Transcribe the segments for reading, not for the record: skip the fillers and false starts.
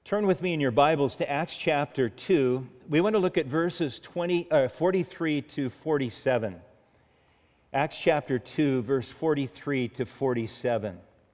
Turn with me in your Bibles to Acts chapter 2. We want to look at verses 43 to 47. Acts chapter 2, verse 43 to 47.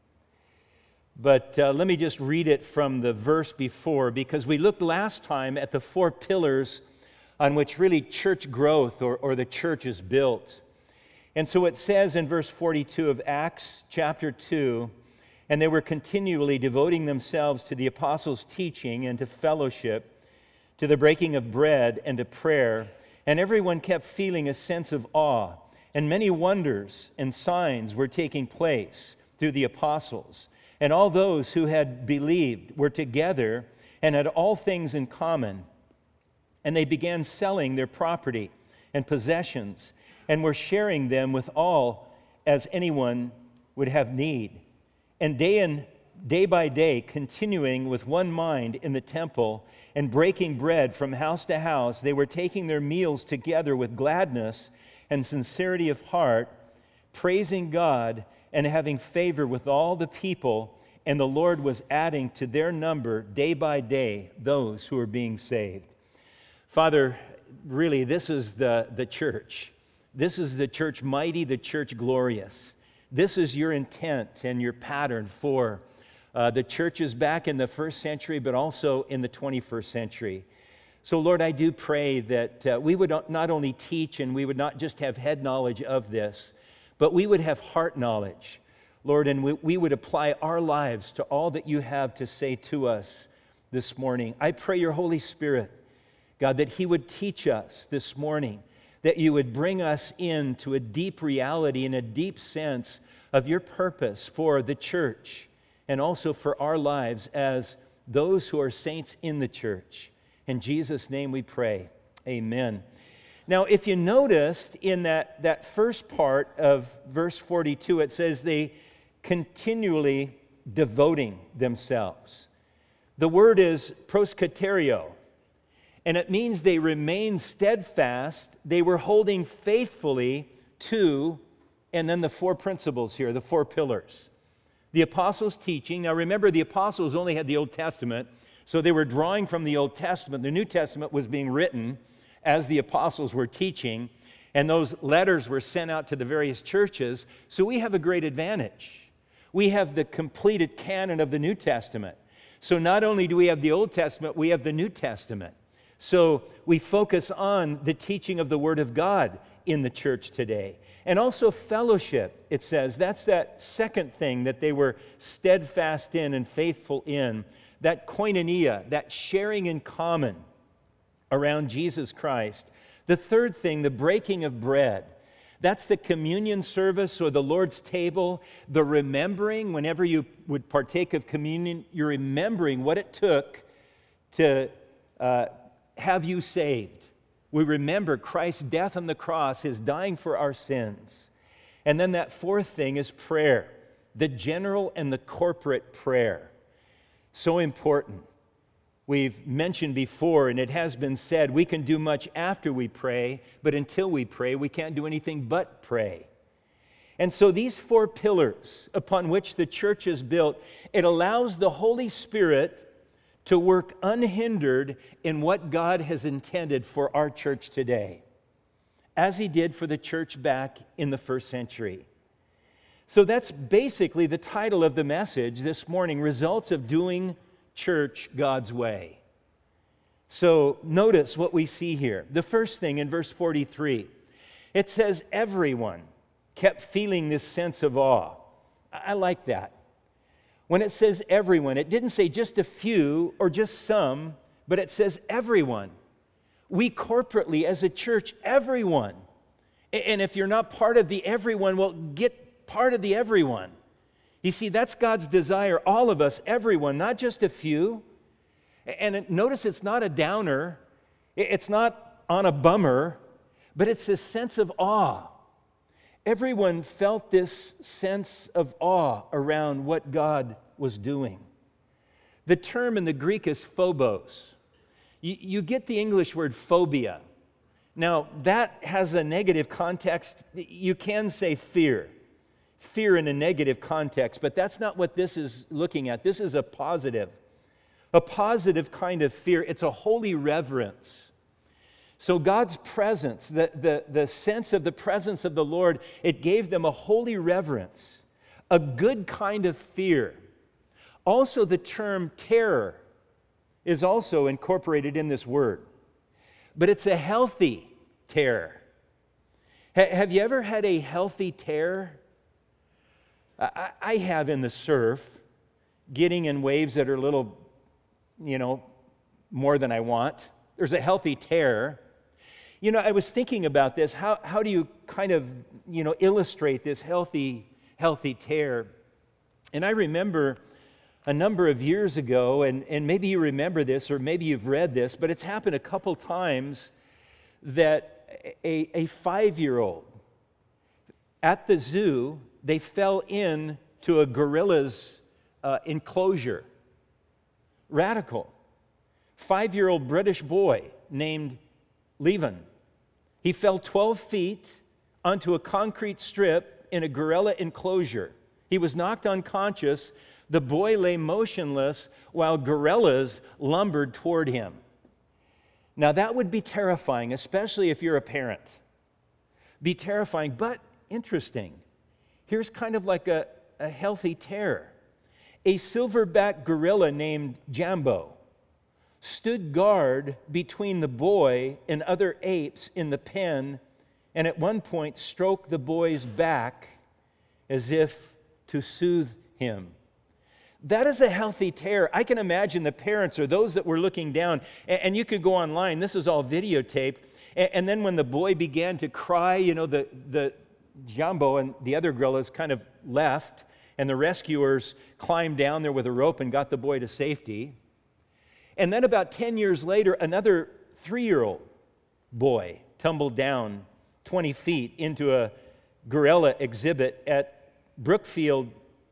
But let me just read it from the verse before, because we looked last time at the four pillars on which really church growth or the church is built. And so it says in verse 42 of Acts chapter 2, "And they were continually devoting themselves to the apostles' teaching and to fellowship, to the breaking of bread and to prayer. And everyone kept feeling a sense of awe. And many wonders and signs were taking place through the apostles. And all those who had believed were together and had all things in common. And they began selling their property and possessions and were sharing them with all as anyone would have need. And day by day, continuing with one mind in the temple and breaking bread from house to house, they were taking their meals together with gladness and sincerity of heart, praising God and having favor with all the people. And the Lord was adding to their number day by day those who were being saved." Father, really, this is the church. This is the church mighty, the church glorious. This is your intent and your pattern for the churches back in the first century, but also in the 21st century. So, Lord, I do pray that we would not only teach and we would not just have head knowledge of this, but we would have heart knowledge, Lord, and we would apply our lives to all that you have to say to us this morning. I pray your Holy Spirit, God, that he would teach us this morning, that you would bring us into a deep reality and a deep sense of your purpose for the church and also for our lives as those who are saints in the church. In Jesus' name we pray. Amen. Now, if you noticed in that first part of verse 42, it says they continually devoting themselves. The word is proskaterio. And it means they remained steadfast, they were holding faithfully to, and then the four principles here, the four pillars. The apostles' teaching. Now remember, the apostles only had the Old Testament, so they were drawing from the Old Testament. The New Testament was being written as the apostles were teaching, and those letters were sent out to the various churches. So we have a great advantage. We have the completed canon of the New Testament. So not only do we have the Old Testament, we have the New Testament. So we focus on the teaching of the Word of God in the church today. And also fellowship, it says. That's that second thing that they were steadfast in and faithful in. That koinonia, that sharing in common around Jesus Christ. The third thing, the breaking of bread. That's the communion service or the Lord's table. The remembering, whenever you would partake of communion, you're remembering what it took to have you saved. We remember Christ's death on the cross, his dying for our sins. And then that fourth thing is prayer, the general and the corporate prayer. So important. We've mentioned before, and it has been said, we can do much after we pray, but until we pray, we can't do anything but pray. And so these four pillars upon which the church is built, it allows the Holy Spirit to work unhindered in what God has intended for our church today, as he did for the church back in the first century. So that's basically the title of the message this morning, Results of Doing Church God's Way. So notice what we see here. The first thing in verse 43, it says everyone kept feeling this sense of awe. I like that. When it says everyone, it didn't say just a few or just some, but it says everyone. We corporately as a church, everyone. And if you're not part of the everyone, well, get part of the everyone. You see, that's God's desire, all of us, everyone, not just a few. And notice it's not a downer, it's not on a bummer, but it's a sense of awe. Everyone felt this sense of awe around what God was doing. The term in the Greek is phobos. You get the English word phobia. Now, that has a negative context. You can say fear in a negative context, but that's not what this is looking at. This is a positive a positive kind of fear. It's a holy reverence. So God's presence, the sense of the presence of the Lord, it gave them a holy reverence, a good kind of fear. Also, the term terror is also incorporated in this word, but it's a healthy terror. Have you ever had a healthy terror? I have in the surf, getting in waves that are a little, more than I want. There's a healthy terror. I was thinking about this. How do you kind of, illustrate this healthy terror? And I remember a number of years ago, and maybe you remember this, or maybe you've read this, but it's happened a couple times that a 5-year-old at the zoo, they fell into a gorilla's enclosure. Radical. 5-year-old British boy named Levin. He fell 12 feet onto a concrete strip in a gorilla enclosure. He was knocked unconscious. The boy lay motionless while gorillas lumbered toward him. Now that would be terrifying, especially if you're a parent. Be terrifying, but interesting. Here's kind of like a healthy terror. A silverback gorilla named Jambo stood guard between the boy and other apes in the pen, and at one point stroked the boy's back as if to soothe him. That is a healthy terror. I can imagine the parents or those that were looking down, and you could go online, this is all videotaped, and then when the boy began to cry, the Jambo and the other gorillas kind of left, and the rescuers climbed down there with a rope and got the boy to safety. And then about 10 years later, another 3-year-old boy tumbled down 20 feet into a gorilla exhibit at Brookfield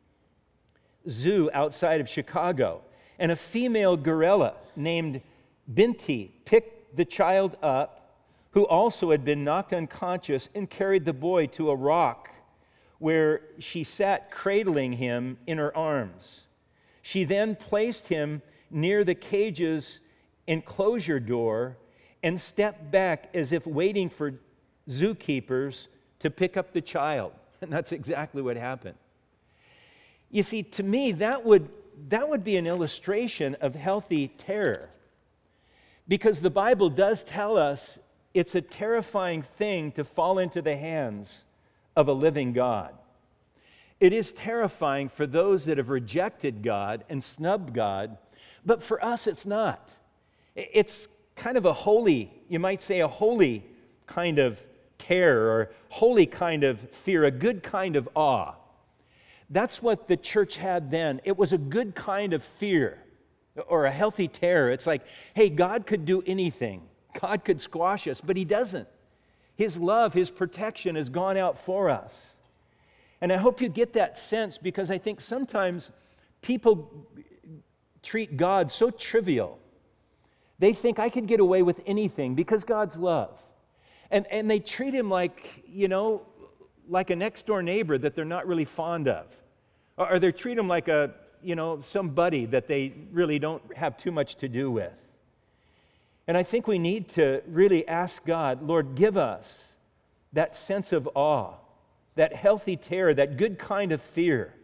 Zoo outside of Chicago. And a female gorilla named Binti picked the child up, who also had been knocked unconscious, and carried the boy to a rock where she sat cradling him in her arms. She then placed him near the cage's enclosure door and stepped back as if waiting for zookeepers to pick up the child. And that's exactly what happened. You see, to me, that would be an illustration of healthy terror, because the Bible does tell us it's a terrifying thing to fall into the hands of a living God. It is terrifying for those that have rejected God and snubbed God, but for us it's not. It's kind of a holy, you might say a holy kind of terror, or holy kind of fear, a good kind of awe. That's what the church had then. It was a good kind of fear, or a healthy terror. It's like, hey, God could do anything. God could squash us, but He doesn't. His love, His protection has gone out for us. And I hope you get that sense, because I think sometimes people treat God so trivial. They think I could get away with anything because God's love. And they treat Him like, like a next door neighbor that they're not really fond of. Or they treat Him like somebody that they really don't have too much to do with. And I think we need to really ask God, Lord, give us that sense of awe, that healthy terror, that good kind of fear.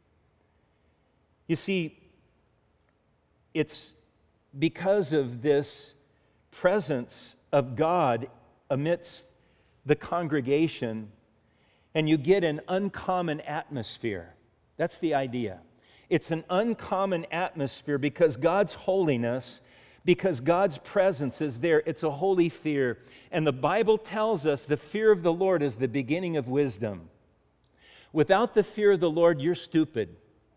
You see, it's because of this presence of God amidst the congregation, and you get an uncommon atmosphere. That's the idea. It's an uncommon atmosphere because God's holiness, because God's presence is there. It's a holy fear. And the Bible tells us the fear of the Lord is the beginning of wisdom. Without the fear of the Lord, you're stupid.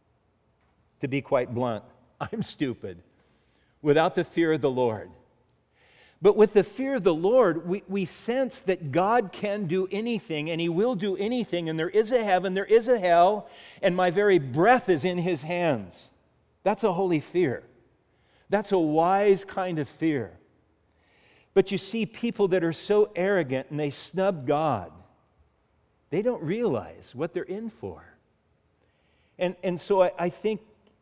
To be quite blunt, I'm stupid. Without the fear of the Lord. But with the fear of the Lord, we sense that God can do anything, and He will do anything, and there is a heaven, there is a hell, and my very breath is in His hands. That's a holy fear. That's a wise kind of fear. But you see, people that are so arrogant and they snub God, they don't realize what they're in for. And so I think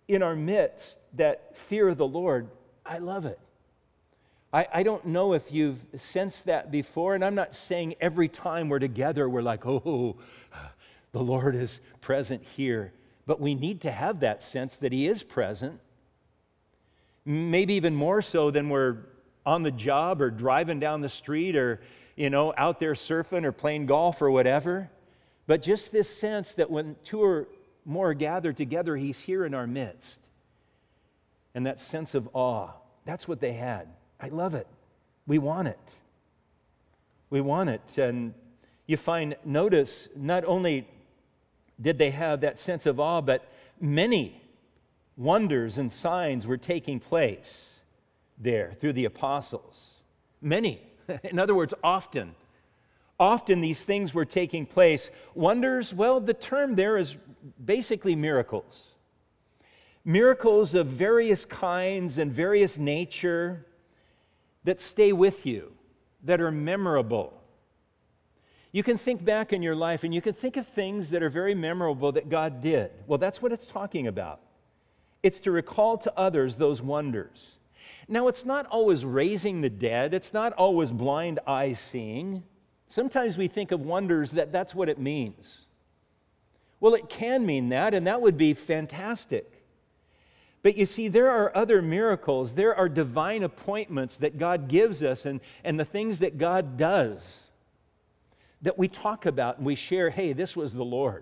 in our midst, that fear of the Lord, I love it. I don't know if you've sensed that before, and I'm not saying every time we're together we're like, oh, the Lord is present here. But we need to have that sense that He is present. Maybe even more so than we're on the job or driving down the street or, out there surfing or playing golf or whatever. But just this sense that when two or more are gathered together, He's here in our midst. And that sense of awe, that's what they had. I love it. We want it. We want it. And you notice, not only did they have that sense of awe, but many wonders and signs were taking place there through the apostles. Many. In other words, often. Often these things were taking place. Wonders, well, the term there is basically miracles. Miracles of various kinds and various nature that stay with you, that are memorable. You can think back in your life and you can think of things that are very memorable that God did. Well, that's what it's talking about. It's to recall to others those wonders. Now, it's not always raising the dead. It's not always blind eye seeing. Sometimes we think of wonders that's what it means. Well, it can mean that, and that would be fantastic. But you see, there are other miracles. There are divine appointments that God gives us and the things that God does that we talk about and we share, hey, this was the Lord.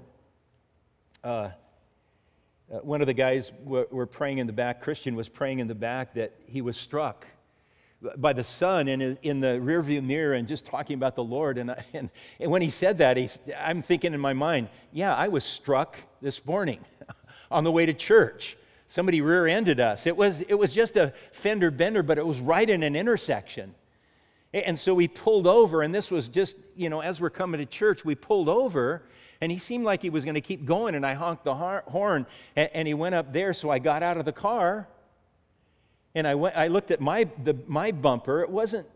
One of the guys were praying in the back, Christian was praying in the back, that he was struck by the sun in the rearview mirror and just talking about the Lord. And when he said that, I'm thinking in my mind, yeah, I was struck this morning on the way to church. Somebody rear-ended us. It was just a fender bender, but it was right in an intersection. And so we pulled over, and this was just, as we're coming to church, we pulled over, and he seemed like he was going to keep going, and I honked the horn, and he went up there, so I got out of the car, and I looked at my bumper. It wasn't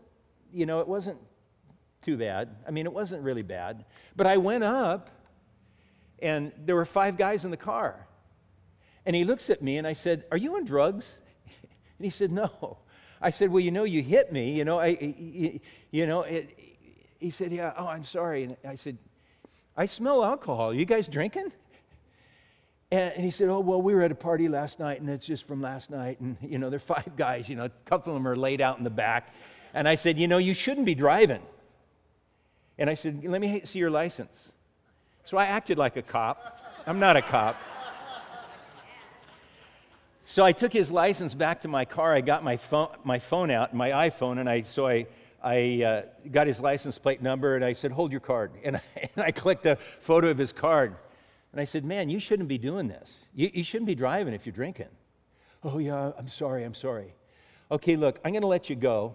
too bad. I mean, it wasn't really bad. But I went up, and there were 5 guys in the car. And he looks at me, and I said, "Are you on drugs?" And he said, "No." I said, "Well, you hit me. He said, "Yeah. Oh, I'm sorry." And I said, "I smell alcohol. Are you guys drinking?" And he said, "Oh, well, we were at a party last night, and it's just from last night. And there are 5 guys. A couple of them are laid out in the back." And I said, "You shouldn't be driving." And I said, "Let me see your license." So I acted like a cop. I'm not a cop. So I took his license back to my car. I got my phone out, my iPhone, and I got his license plate number, and I said, "Hold your card." And I clicked a photo of his card. And I said, "Man, you shouldn't be doing this. You shouldn't be driving if you're drinking." "Oh, yeah, I'm sorry. Okay, look, I'm going to let you go.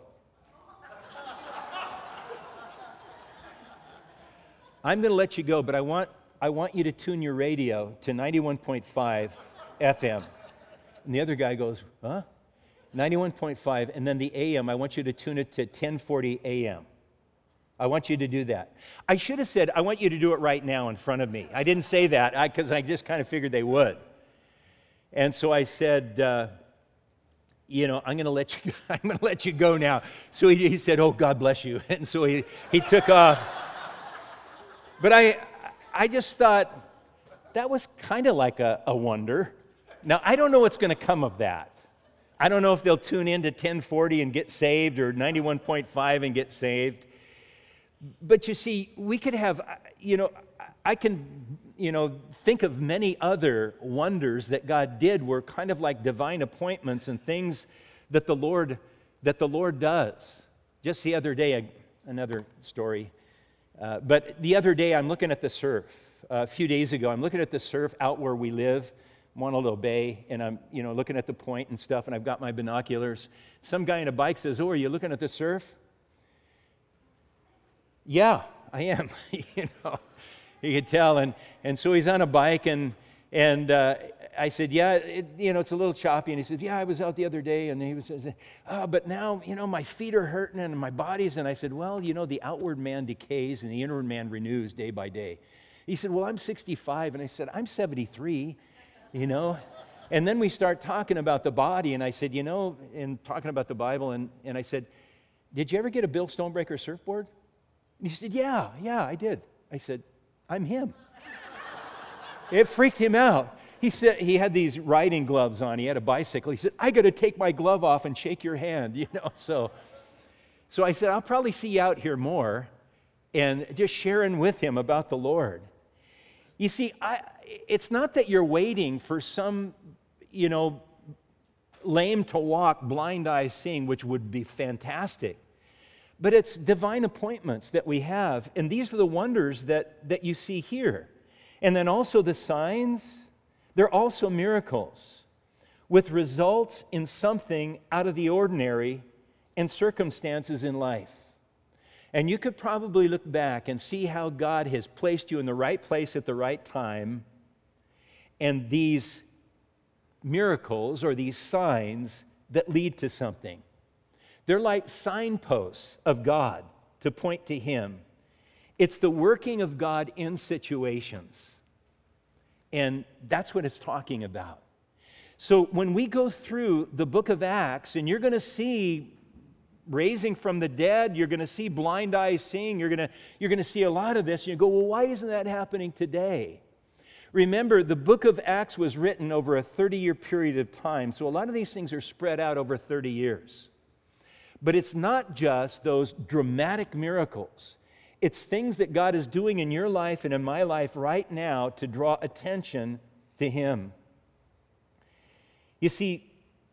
I'm going to let you go, but I want you to tune your radio to 91.5 FM. And the other guy goes, "Huh?" 91.5, and then the AM, I want you to tune it to 1040 AM. I want you to do that. I should have said, I want you to do it right now in front of me. I didn't say that because I just kind of figured they would. And so I said, I'm going to let you go now. So he said, "Oh, God bless you." And so he took off. But I just thought that was kind of like a wonder. Now, I don't know what's going to come of that. I don't know if they'll tune in to 1040 and get saved or 91.5 and get saved. But you see, we could have, I can, think of many other wonders that God did were kind of like divine appointments and things that the Lord does. Just the other day, another story. But the other day, I'm looking at the surf. A few days ago, I'm looking at the surf out where we live, Montalo Bay, and I'm, looking at the point and stuff, and I've got my binoculars. Some guy on a bike says, "Oh, are you looking at the surf?" "Yeah, I am." You could tell, and so he's on a bike, and I said, "Yeah, it's a little choppy," and he said, "Yeah, I was out the other day," and he was saying, "But now, my feet are hurting and my body's," and I said, "Well, the outward man decays and the inward man renews day by day." He said, "Well, I'm 65," and I said, "I'm 73. And then we start talking about the body, and I said, and talking about the Bible, and I said, did you ever get a Bill Stonebreaker surfboard? And he said, yeah, I did. I said, I'm him. It freaked him out. He said he had these riding gloves on. He had a bicycle. He said, I got to take my glove off and shake your hand, So I said, I'll probably see you out here more, and just sharing with him about the Lord. You see, it's not that you're waiting for some, lame to walk, blind eyes seeing, which would be fantastic. But it's divine appointments that we have, and these are the wonders that you see here. And then also the signs, they're also miracles with results in something out of the ordinary and circumstances in life. And you could probably look back and see how God has placed you in the right place at the right time, and these miracles or these signs that lead to something. They're like signposts of God to point to Him. It's the working of God in situations. And that's what it's talking about. So when we go through the book of Acts, and you're going to see raising from the dead, you're going to see blind eyes seeing, you're going to see a lot of this, and you go, well, why isn't that happening today? Remember, the book of Acts was written over a 30-year period of time, so a lot of these things are spread out over 30 years. But it's not just those dramatic miracles. It's things that God is doing in your life and in my life right now to draw attention to Him. You see,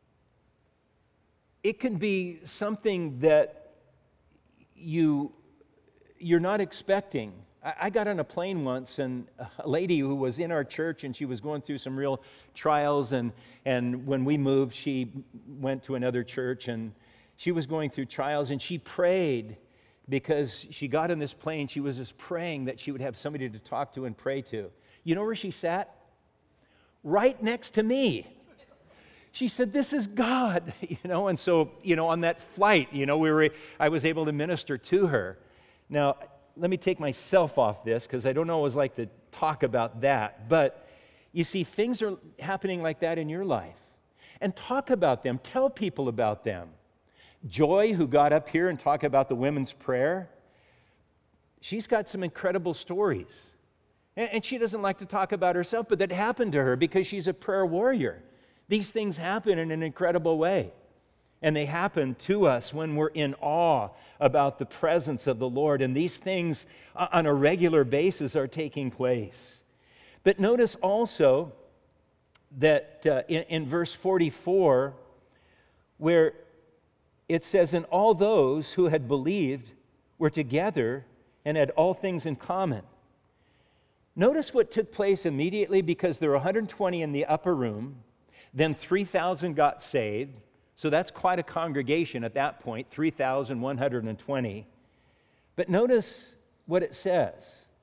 it can be something that you're not expecting. I got on a plane once, and a lady who was in our church, and she was going through some real trials, and when we moved, she went to another church, and she was going through trials, and she prayed because she got on this plane. She was just praying that she would have somebody to talk to and pray to. You know where she sat? Right next to me. She said, this is God, and so, on that flight, I was able to minister to her. Now, let me take myself off this, because I don't always like to talk about that, but you see, things are happening like that in your life. And talk about them, tell people about them. Joy, who got up here and talked about the women's prayer, she's got some incredible stories. And she doesn't like to talk about herself, but that happened to her because she's a prayer warrior. These things happen in an incredible way. And they happen to us when we're in awe about the presence of the Lord. And these things on a regular basis are taking place. But notice also that in verse 44, where it says, and all those who had believed were together and had all things in common. Notice what took place immediately, because there were 120 in the upper room. Then 3,000 got saved. So that's quite a congregation at that point, 3,120. But notice what it says,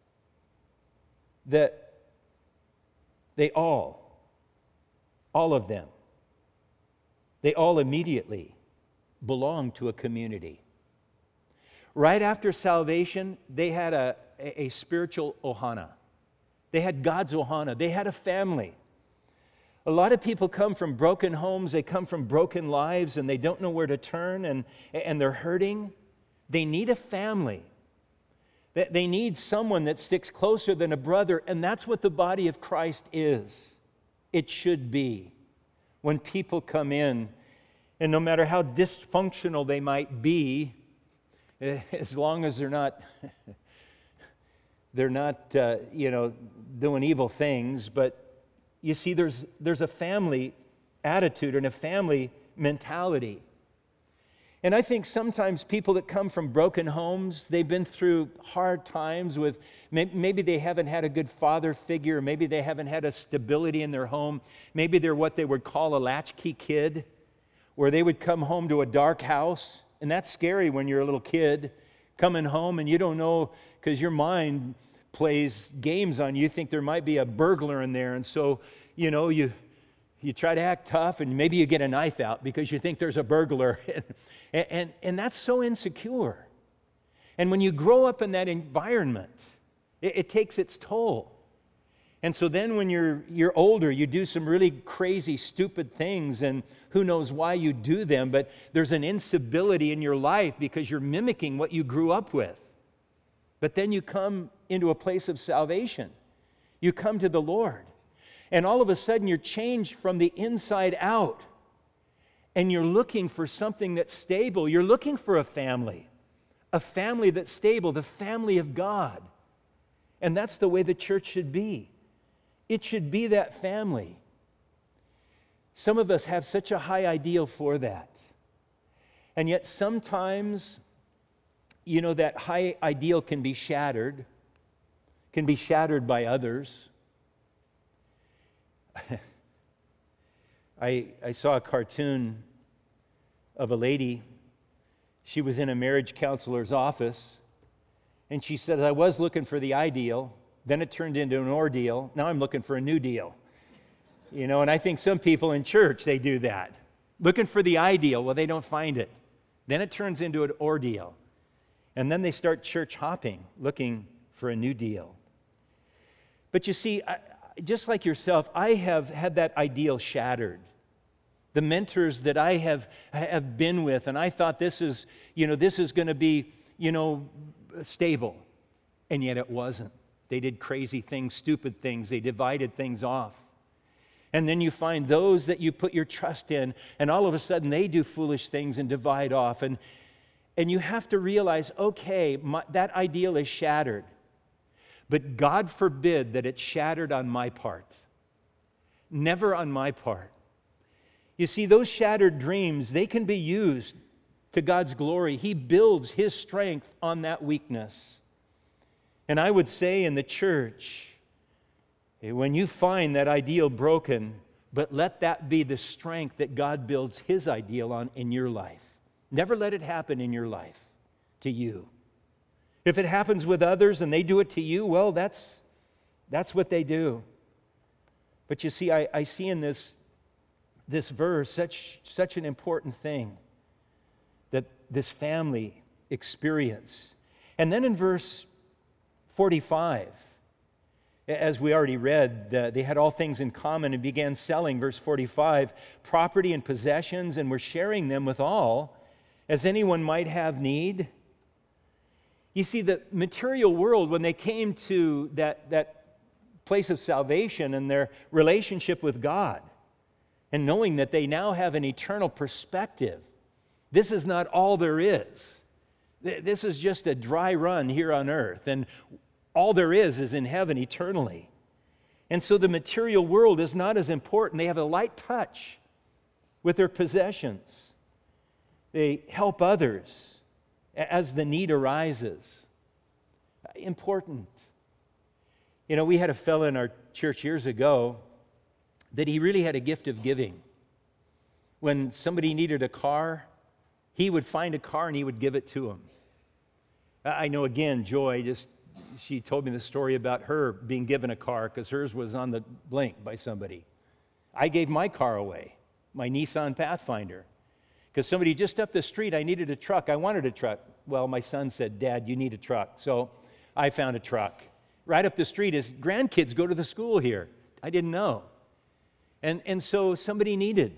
that they all of them, they all immediately belonged to a community. Right after salvation, they had a spiritual ohana. They had God's ohana. They had a family. A lot of people come from broken homes, they come from broken lives, and they don't know where to turn, and they're hurting. They need a family. They need someone that sticks closer than a brother, and that's what the body of Christ is. It should be. When people come in, and no matter how dysfunctional they might be, as long as they're not doing evil things, but you see, there's a family attitude and a family mentality. And I think sometimes people that come from broken homes, they've been through hard times with, maybe they haven't had a good father figure, maybe they haven't had a stability in their home, maybe they're what they would call a latchkey kid, where they would come home to a dark house, and that's scary when you're a little kid, coming home and you don't know, because your mind plays games on you. You think there might be a burglar in there, and so you try to act tough, and maybe you get a knife out because you think there's a burglar, and that's so insecure. And when you grow up in that environment, it takes its toll. And so then when you're older, you do some really crazy, stupid things, and who knows why you do them, but there's an instability in your life because you're mimicking what you grew up with. But then you come into a place of salvation. You come to the Lord, and all of a sudden you're changed from the inside out, and you're looking for something that's stable. You're looking for a family that's stable, the family of God. And that's the way the church should be. It should be that family. Some of us have such a high ideal for that. And yet sometimes, that high ideal can be shattered by others. I saw a cartoon of a lady. She was in a marriage counselor's office, and she said, I was looking for the ideal, then it turned into an ordeal, now I'm looking for a new deal. And I think some people in church, they do that. Looking for the ideal, well, they don't find it. Then it turns into an ordeal. And then they start church hopping, looking for a new deal. But you see, just like yourself, I have had that ideal shattered. The mentors that I have been with, and I thought this is going to be, stable. And yet it wasn't. They did crazy things, stupid things. They divided things off. And then you find those that you put your trust in, and all of a sudden they do foolish things and divide off. And you have to realize, okay, that ideal is shattered. But God forbid that it's shattered on my part. Never on my part. You see, those shattered dreams, they can be used to God's glory. He builds His strength on that weakness. And I would say in the church, when you find that ideal broken, but let that be the strength that God builds His ideal on in your life. Never let it happen in your life to you. If it happens with others and they do it to you, well, that's what they do. But you see, I see in this verse such an important thing that this family experience. And then in verse 45, as we already read, they had all things in common and began selling, verse 45, property and possessions, and were sharing them with all, as anyone might have need. You see, the material world, when they came to that place of salvation and their relationship with God, and knowing that they now have an eternal perspective, this is not all there is. This is just a dry run here on earth, and all there is in heaven eternally. And so the material world is not as important. They have a light touch with their possessions. They help others as the need arises. Important. We had a fellow in our church years ago that he really had a gift of giving. When somebody needed a car, he would find a car and he would give it to them. I know, again, Joy, she told me the story about her being given a car because hers was on the blink by somebody. I gave my car away, my Nissan Pathfinder, because somebody just up the street, I needed a truck. I wanted a truck. Well, my son said, Dad, you need a truck. So I found a truck. Right up the street, his grandkids go to the school here. I didn't know. And so somebody needed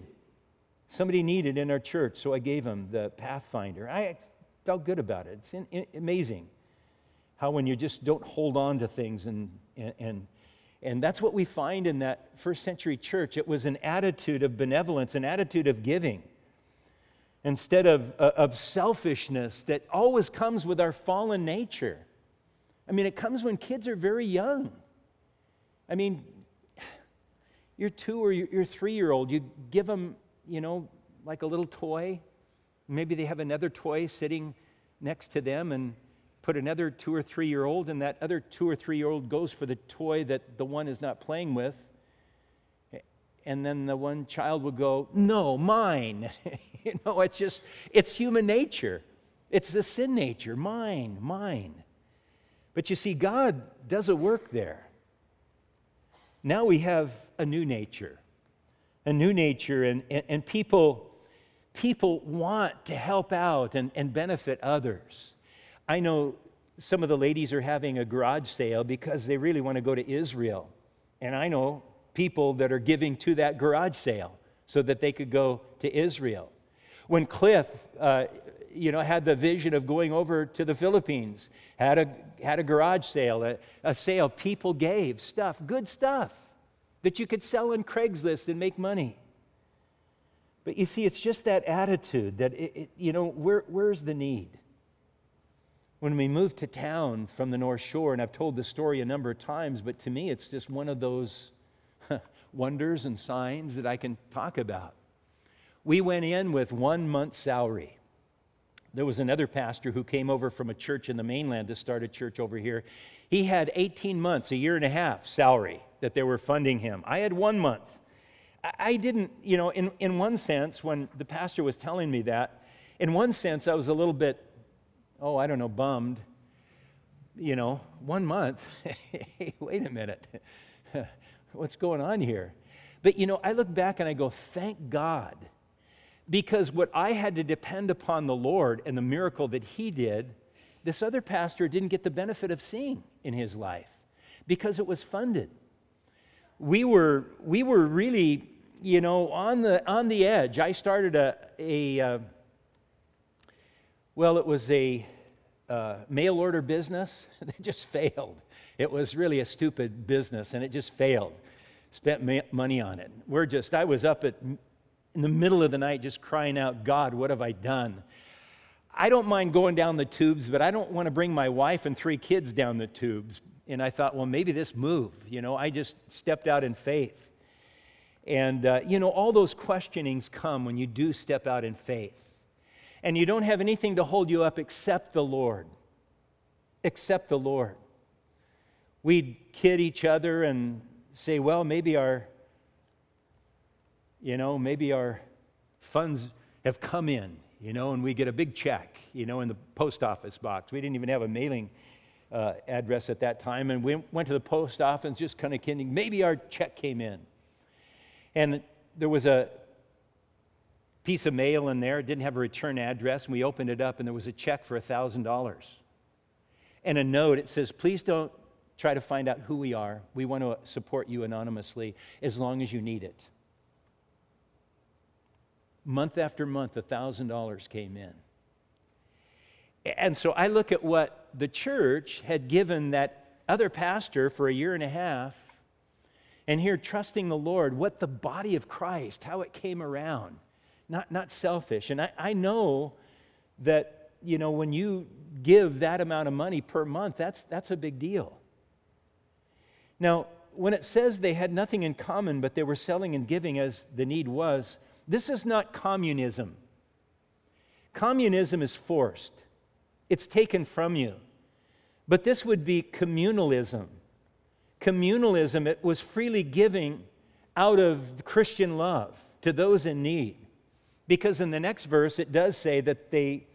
in our church, so I gave him the Pathfinder. I felt good about it. It's amazing how when you just don't hold on to things, and that's what we find in that first century church. It was an attitude of benevolence, an attitude of giving, instead of selfishness that always comes with our fallen nature. I mean, it comes when kids are very young. I mean, your 2 or your 3-year-old, you give them, like a little toy. Maybe they have another toy sitting next to them, and put another 2 or 3-year-old, and that other 2 or 3-year-old goes for the toy that the one is not playing with. And then the one child will go, no, mine. It's human nature. It's the sin nature, mine. But you see, God does a work there. Now we have a new nature, and people want to help out and benefit others. I know some of the ladies are having a garage sale because they really want to go to Israel And I know people that are giving to that garage sale so that they could go to Israel. When Cliff, had the vision of going over to the Philippines, had a garage sale, a sale, people gave stuff, good stuff, that you could sell on Craigslist and make money. But you see, it's just that attitude that, where's the need? When we moved to town from the North Shore, and I've told the story a number of times, but to me it's just one of those wonders and signs that I can talk about. We went in with 1 month's salary. There was another pastor who came over from a church in the mainland to start a church over here. He had 18 months, a year and a half salary that they were funding him. I had 1 month. I didn't, in one sense, when the pastor was telling me that, in one sense I was a little bit, bummed. 1 month? Hey, wait a minute. What's going on here? But, I look back and I go, thank God. Because what I had to depend upon the Lord and the miracle that He did, this other pastor didn't get the benefit of seeing in his life because it was funded. We were really, on the edge. I started it was a mail order business that just failed. It was really a stupid business, and it just failed. Spent money on it. I was up in the middle of the night just crying out, God, what have I done? I don't mind going down the tubes, but I don't want to bring my wife and 3 kids down the tubes. And I thought, well, maybe this move. I just stepped out in faith. And, all those questionings come when you do step out in faith. And you don't have anything to hold you up except the Lord. Except the Lord. We'd kid each other and say, well, maybe our funds have come in, and we get a big check, in the post office box. We didn't even have a mailing address at that time, and we went to the post office just kind of kidding, maybe our check came in. And there was a piece of mail in there. It didn't have a return address, and we opened it up, and there was a check for $1,000. And a note, it says, please don't try to find out who we are. We want to support you anonymously as long as you need it. Month after month, $1,000 came in. And so I look at what the church had given that other pastor for a year and a half, and here trusting the Lord, what the body of Christ, how it came around. Not selfish. And I know that, when you give that amount of money per month, that's a big deal. Now, when it says they had nothing in common, but they were selling and giving as the need was, this is not communism. Communism is forced. It's taken from you. But this would be communalism. Communalism, it was freely giving out of Christian love to those in need. Because in the next verse, it does say that they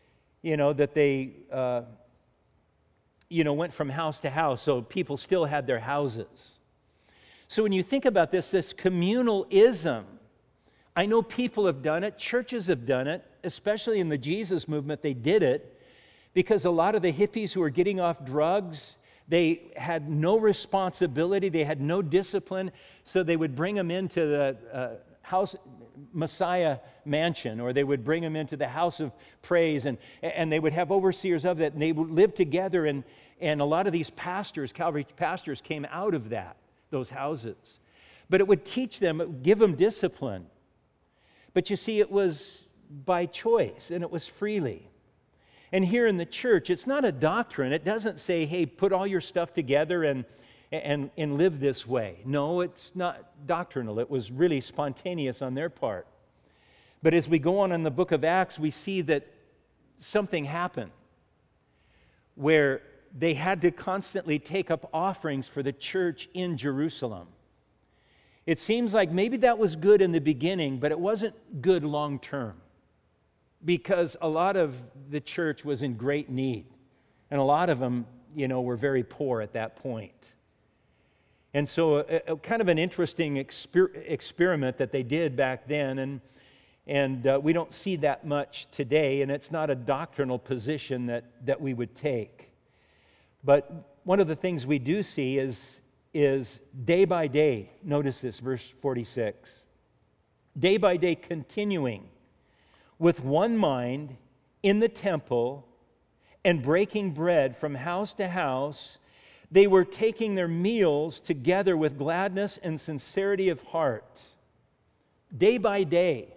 went from house to house, so people still had their houses. So when you think about this communalism, I know people have done it, churches have done it, especially in the Jesus movement, they did it because a lot of the hippies who were getting off drugs, they had no responsibility, they had no discipline, so they would bring them into the house Messiah mansion, or they would bring them into the house of praise, and they would have overseers of that, and they would live together, and a lot of these pastors, Calvary pastors, came out of those houses. But it would teach them, it would give them discipline. But you see, it was by choice, and it was freely. And here in the church, it's not a doctrine. It doesn't say, hey, put all your stuff together and live this way. No, it's not doctrinal. It was really spontaneous on their part. But as we go on in the book of Acts, we see that something happened where they had to constantly take up offerings for the church in Jerusalem. It seems like maybe that was good in the beginning, but it wasn't good long term because a lot of the church was in great need. And a lot of them, were very poor at that point. And so a kind of an interesting experiment that they did back then, and we don't see that much today, and it's not a doctrinal position that we would take. But one of the things we do see is is day by day. Notice this, verse 46. Day by day continuing with one mind in the temple and breaking bread from house to house, they were taking their meals together with gladness and sincerity of heart. Day by day.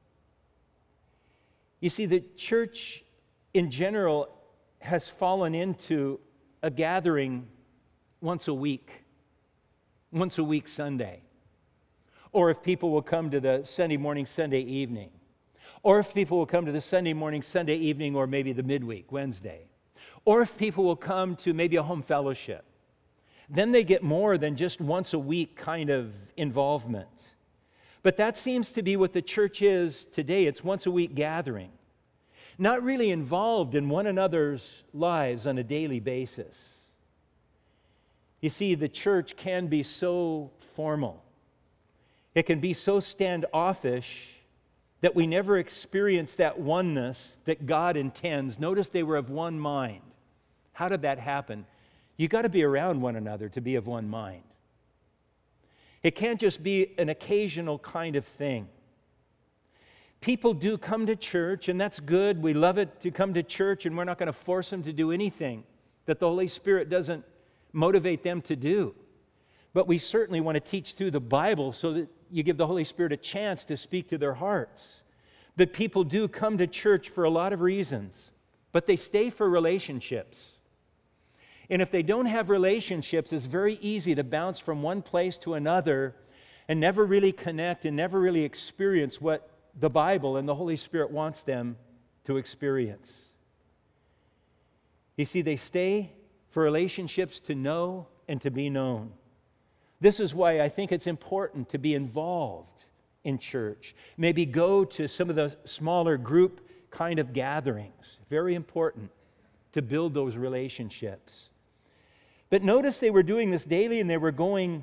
You see, the church in general has fallen into a gathering once a week Sunday. Or if people will come to the Sunday morning, Sunday evening. Or if people will come to the Sunday morning, Sunday evening, or maybe the midweek, Wednesday. Or if people will come to maybe a home fellowship. Then they get more than just once a week kind of involvement. But that seems to be what the church is today. It's once a week gathering. Not really involved in one another's lives on a daily basis. You see, the church can be so formal. It can be so standoffish that we never experience that oneness that God intends. Notice they were of one mind. How did that happen? You got to be around one another to be of one mind. It can't just be an occasional kind of thing. People do come to church, and that's good. We love it to come to church, and we're not going to force them to do anything that the Holy Spirit doesn't motivate them to do. But we certainly want to teach through the Bible so that you give the Holy Spirit a chance to speak to their hearts. But people do come to church for a lot of reasons, but they stay for relationships. And if they don't have relationships, it's very easy to bounce from one place to another and never really connect and never really experience what the Bible and the Holy Spirit wants them to experience. You see, they stay for relationships to know and to be known. This is why I think it's important to be involved in church. Maybe go to some of the smaller group kind of gatherings. Very important to build those relationships. But notice they were doing this daily, and they were going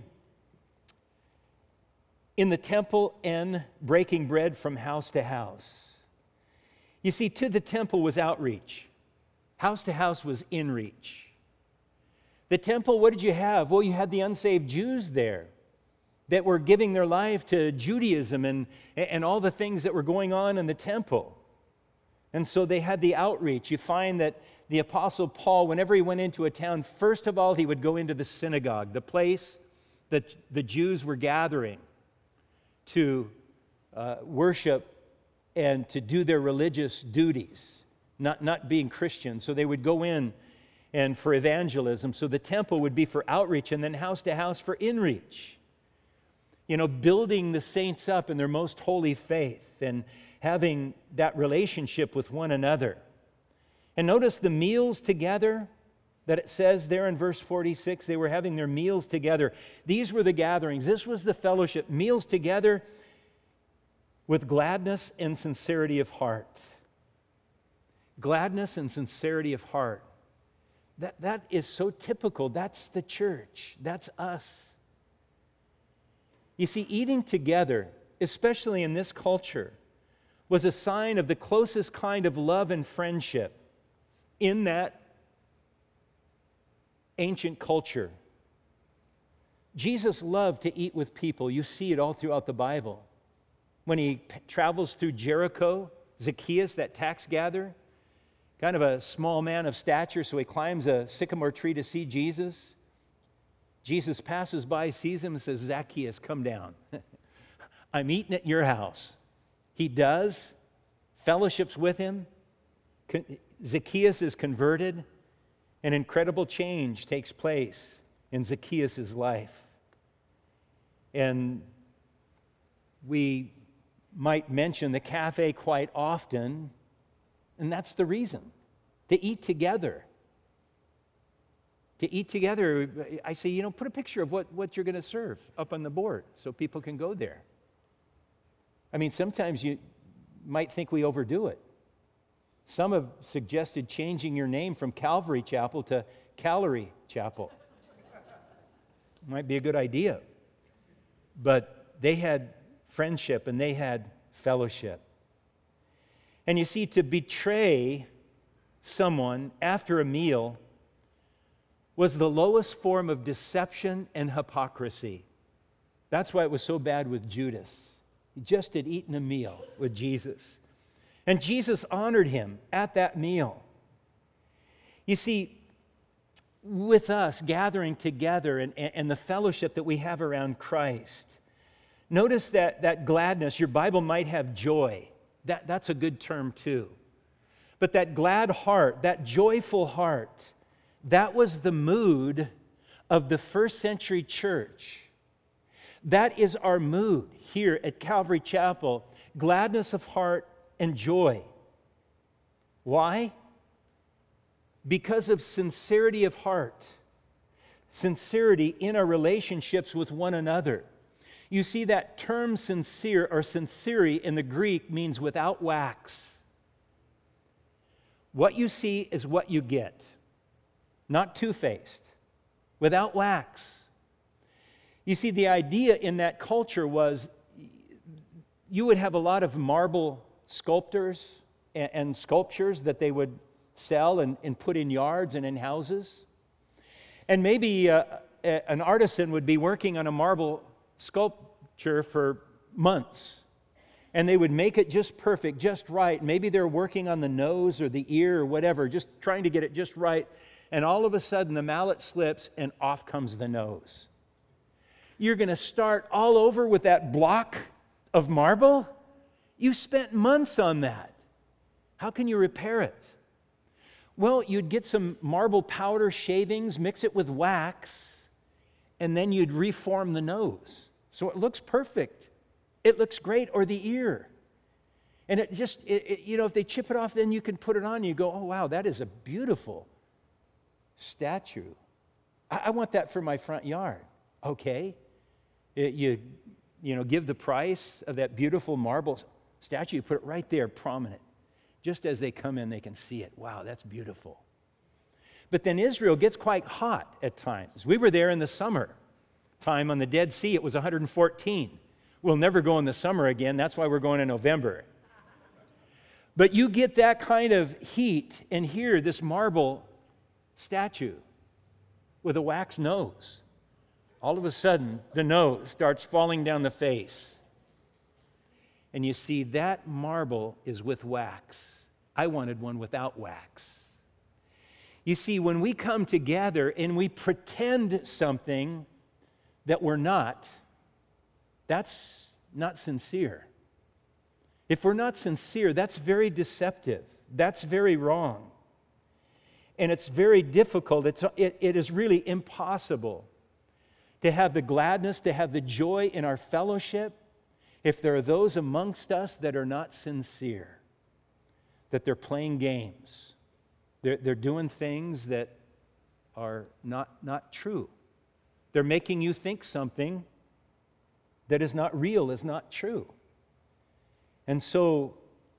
in the temple and breaking bread from house to house. You see, to the temple was outreach. House to house was inreach. The temple, what did you have? Well, you had the unsaved Jews there that were giving their life to Judaism and all the things that were going on in the temple. And so they had the outreach. You find that the Apostle Paul, whenever he went into a town, first of all, he would go into the synagogue, the place that the Jews were gathering to worship and to do their religious duties, not being Christians. So they would go in and for evangelism. So the temple would be for outreach, and then house to house for inreach. You know, building the saints up in their most holy faith and having that relationship with one another. And notice the meals together that it says there in verse 46, they were having their meals together. These were the gatherings. This was the fellowship. Meals together with gladness and sincerity of heart. Gladness and sincerity of heart. That is so typical. That's the church. That's us. You see, eating together, especially in this culture, was a sign of the closest kind of love and friendship in that ancient culture. Jesus loved to eat with people. You see it all throughout the Bible. When he travels through Jericho, Zacchaeus, that tax gatherer, kind of a small man of stature, so he climbs a sycamore tree to see Jesus. Jesus passes by, sees him, and says, "Zacchaeus, come down. I'm eating at your house." He does, fellowships with him. Zacchaeus is converted. An incredible change takes place in Zacchaeus' life. And we might mention the cafe quite often, and that's the reason. To eat together. To eat together, I say, put a picture of what you're going to serve up on the board so people can go there. I mean, sometimes you might think we overdo it. Some have suggested changing your name from Calvary Chapel to Calorie Chapel. Might be a good idea. But they had friendship and they had fellowship. And you see, to betray someone after a meal was the lowest form of deception and hypocrisy. That's why it was so bad with Judas. He just had eaten a meal with Jesus. And Jesus honored him at that meal. You see, with us gathering together and the fellowship that we have around Christ, notice that gladness, your Bible might have joy. That's a good term too. But that glad heart, that joyful heart, that was the mood of the first century church. That is our mood here at Calvary Chapel, gladness of heart and joy. Why? Because of sincerity of heart, sincerity in our relationships with one another. You see, that term sincere or sinceri in the Greek means without wax. What you see is what you get, not two-faced, without wax. You see, the idea in that culture was you would have a lot of marble sculptors and sculptures that they would sell and put in yards and in houses. And maybe an artisan would be working on a marble sculpture for months. And they would make it just perfect, just right. Maybe they're working on the nose or the ear or whatever, just trying to get it just right. And all of a sudden, the mallet slips and off comes the nose. You're going to start all over with that block of marble? You spent months on that. How can you repair it? Well, you'd get some marble powder shavings, mix it with wax, and then you'd reform the nose. So it looks perfect. It looks great, or the ear. And it just, if they chip it off, then you can put it on and you go, oh, wow, that is a beautiful statue. I want that for my front yard. Okay. You give the price of that beautiful marble statue, you put it right there, prominent. Just as they come in, they can see it. Wow, that's beautiful. But then Israel gets quite hot at times. We were there in the summer time on the Dead Sea. It was 114. We'll never go in the summer again. That's why we're going in November. But you get that kind of heat, and here, this marble statue with a wax nose. All of a sudden, the nose starts falling down the face. And you see, that marble is with wax. I wanted one without wax. You see, when we come together and we pretend something that we're not, that's not sincere. If we're not sincere, that's very deceptive. That's very wrong. And it's very difficult. It is really impossible to have the gladness, to have the joy in our fellowship if there are those amongst us that are not sincere, that they're playing games. They're doing things that are not true. They're making you think something that is not real, is not true. And so,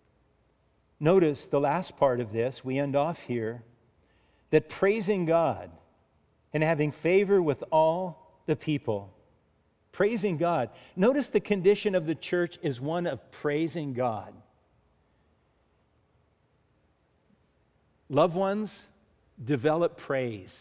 notice the last part of this, we end off here, that praising God and having favor with all the people, praising God. Notice the condition of the church is one of praising God. Loved ones, develop praise.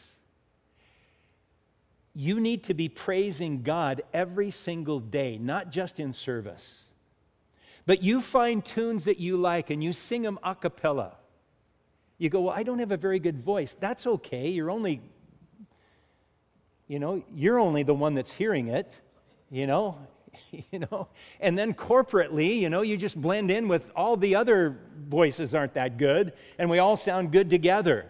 You need to be praising God every single day, not just in service. But you find tunes that you like and you sing them a cappella. You go, well, I don't have a very good voice. That's okay. You're only the one that's hearing it, And then corporately, you just blend in with all the other voices aren't that good, and we all sound good together.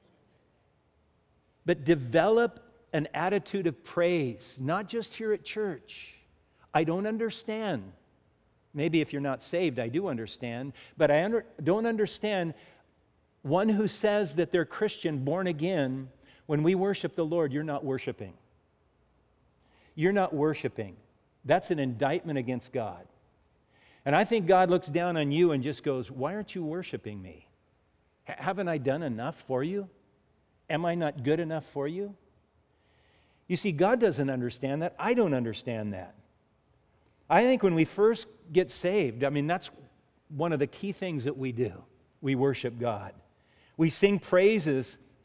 But develop an attitude of praise, not just here at church. I don't understand. Maybe if you're not saved, I do understand, but I don't understand one who says that they're Christian, born again. When we worship the Lord, you're not worshiping. You're not worshiping. That's an indictment against God. And I think God looks down on you and just goes, why aren't you worshiping me? Haven't I done enough for you? Am I not good enough for you? You see, God doesn't understand that. I don't understand that. I think when we first get saved, that's one of the key things that we do. We worship God. We sing praises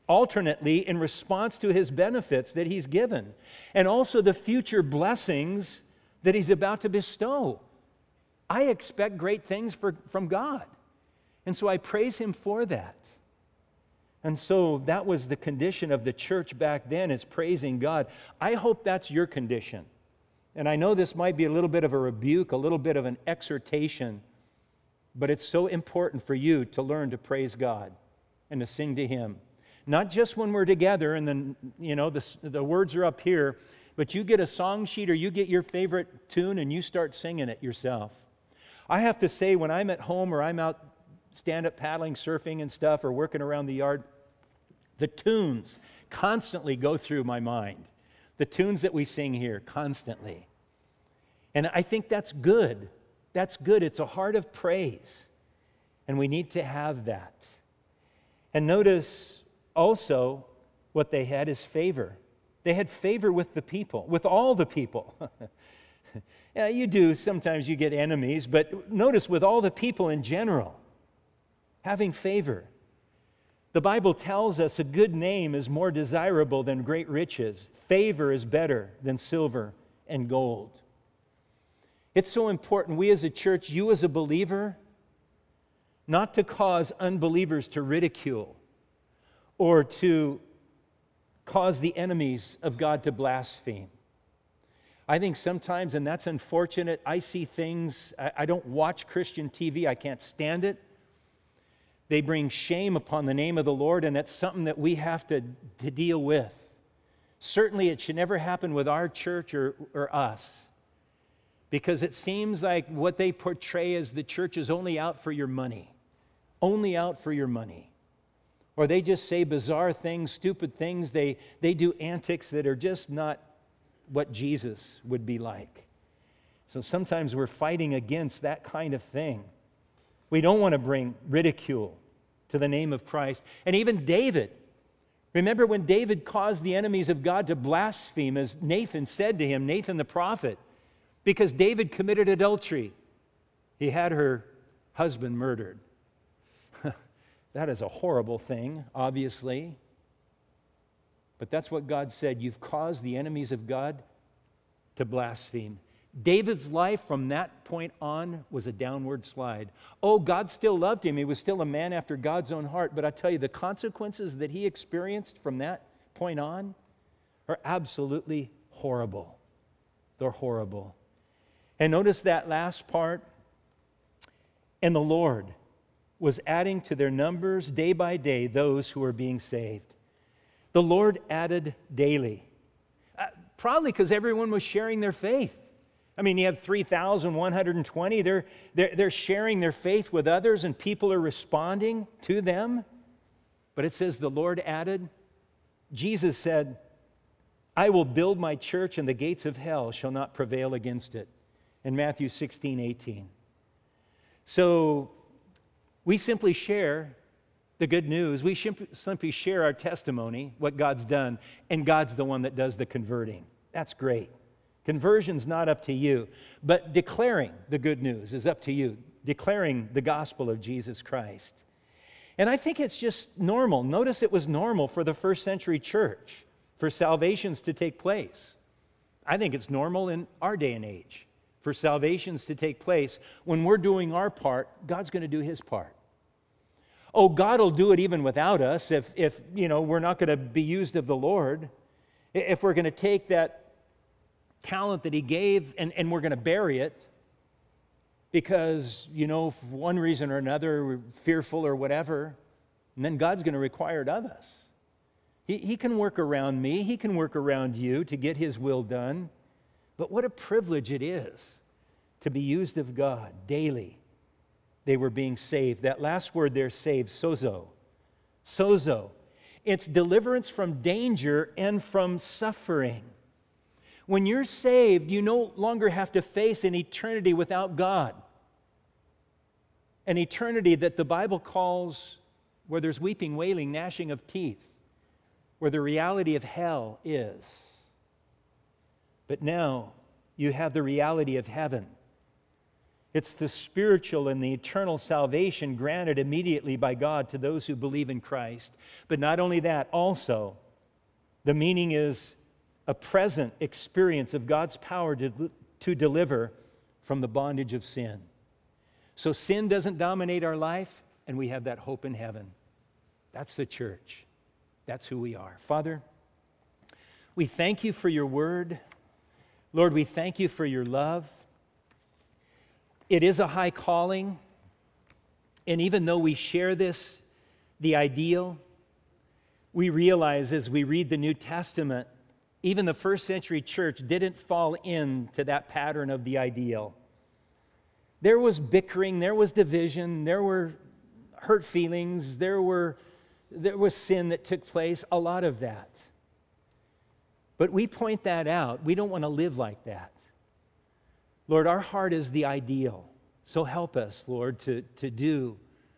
alternately in response to his benefits that he's given, and also the future blessings that he's about to bestow. I expect great things from God. And so I praise him for that. And so that was the condition of the church back then, is praising God. I hope that's your condition. And I know this might be a little bit of a rebuke, a little bit of an exhortation, but it's so important for you to learn to praise God and to sing to him. Not just when we're together and then, the words are up here, but you get a song sheet or you get your favorite tune and you start singing it yourself. I have to say, when I'm at home or I'm out stand-up paddling, surfing and stuff, or working around the yard, the tunes constantly go through my mind. The tunes that we sing here constantly. And I think that's good. That's good. It's a heart of praise. And we need to have that. And notice also what they had is favor. They had favor with the people, with all the people. Yeah, you do. Sometimes you get enemies, but notice with all the people in general, having favor. The Bible tells us a good name is more desirable than great riches. Favor is better than silver and gold. It's so important, we as a church, you as a believer, not to cause unbelievers to ridicule or to cause the enemies of God to blaspheme. I think sometimes, and that's unfortunate, I see things, I don't watch Christian TV, I can't stand it. They bring shame upon the name of the Lord, and that's something that we have to deal with. Certainly it should never happen with our church or us, because it seems like what they portray as the church is only out for your money. Only out for your money. Or they just say bizarre things, stupid things. They do antics that are just not what Jesus would be like. So sometimes we're fighting against that kind of thing. We don't want to bring ridicule to the name of Christ. And even David, remember when David caused the enemies of God to blaspheme, as Nathan said to him, Nathan the prophet, because David committed adultery. He had her husband murdered. That is a horrible thing, obviously. But that's what God said. You've caused the enemies of God to blaspheme. David's life from that point on was a downward slide. Oh, God still loved him. He was still a man after God's own heart. But I tell you, the consequences that he experienced from that point on are absolutely horrible. They're horrible. And notice that last part. And the Lord was adding to their numbers day by day those who were being saved. The Lord added daily. Probably because everyone was sharing their faith. I mean, you have 3,120. They're sharing their faith with others, and people are responding to them. But it says the Lord added. Jesus said, I will build my church, and the gates of hell shall not prevail against it. In Matthew 16:18. So we simply share the good news. We simply share our testimony, what God's done, and God's the one that does the converting. That's great. Conversion's not up to you, but declaring the good news is up to you, declaring the gospel of Jesus Christ. And I think it's just normal. Notice it was normal for the first century church for salvations to take place. I think it's normal in our day and age for salvations to take place. When we're doing our part, God's going to do his part. Oh, God will do it even without us if we're not going to be used of the Lord. If we're going to take that talent that he gave and we're going to bury it because, for one reason or another, we're fearful or whatever, and then God's going to require it of us. He can work around me. He can work around you to get his will done. But what a privilege it is to be used of God daily. They were being saved. That last word there, saved, sozo. Sozo. It's deliverance from danger and from suffering. When you're saved, you no longer have to face an eternity without God. An eternity that the Bible calls where there's weeping, wailing, gnashing of teeth, where the reality of hell is. But now you have the reality of heaven. It's the spiritual and the eternal salvation granted immediately by God to those who believe in Christ. But not only that, also, the meaning is a present experience of God's power to deliver from the bondage of sin. So sin doesn't dominate our life, and we have that hope in heaven. That's the church. That's who we are. Father, we thank you for your word. Lord, we thank you for your love. It is a high calling, and even though we share this, the ideal, we realize as we read the New Testament, even the first century church didn't fall into that pattern of the ideal. There was bickering, there was division, there were hurt feelings, there was sin that took place, a lot of that. But we point that out. We don't want to live like that. Lord, our heart is the ideal. So help us, Lord, to do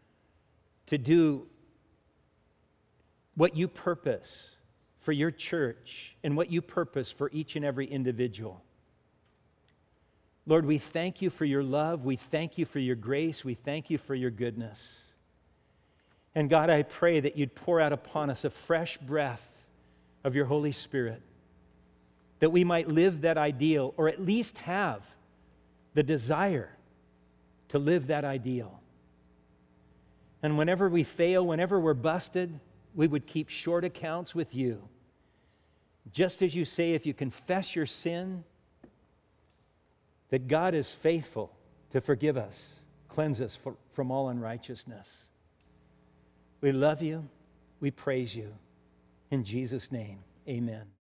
what you purpose for your church and what you purpose for each and every individual. Lord, we thank you for your love. We thank you for your grace. We thank you for your goodness. And God, I pray that you'd pour out upon us a fresh breath of your Holy Spirit, that we might live that ideal, or at least have the desire to live that ideal. And whenever we fail, whenever we're busted, we would keep short accounts with you. Just as you say, if you confess your sin, that God is faithful to forgive us, cleanse us from all unrighteousness. We love you. We praise you. In Jesus' name, amen.